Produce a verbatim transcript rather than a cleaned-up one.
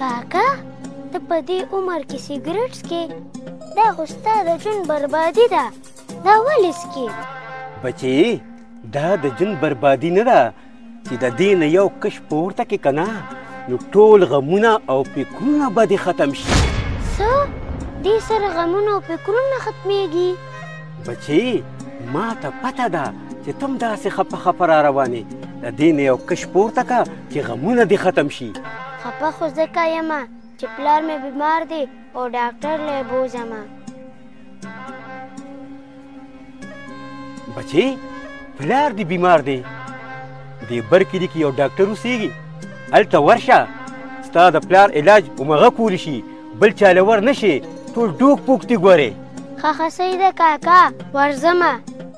کاکا ته په دې عمر کې سیګریټ څکې؟ دا خو ستا د ژوند بربادي ده. دا ولې څکې؟ بچې دا د ژوند بربادي نه ده چې د دې نه یو کش پورته کې که نه نو ټول غمونه او فکرونه به دې ختم شي. څه؟ دې سره غمونه او فکرونه ختمیږي؟ بچې ما ته پته ده چې ته هم داسې خپه خپه را روانې. د دې نه یو کش پورته که چې غمونه دې ختم شي. خپه خو ځکه یمه چې پلار مې بیمار دی او ډاکټر له یې بوځمه. بچې پلار دې بیمار دی؟ دې بر کلي کې یو ډاکټر اوسېږي، هلته ورشه ستا د پلار علاج همغه کولی شي، بل چاله ور نه شي. ټول ډوک پوک دې ګورې. ښه ښه صحیح ده کاکا ورځمه.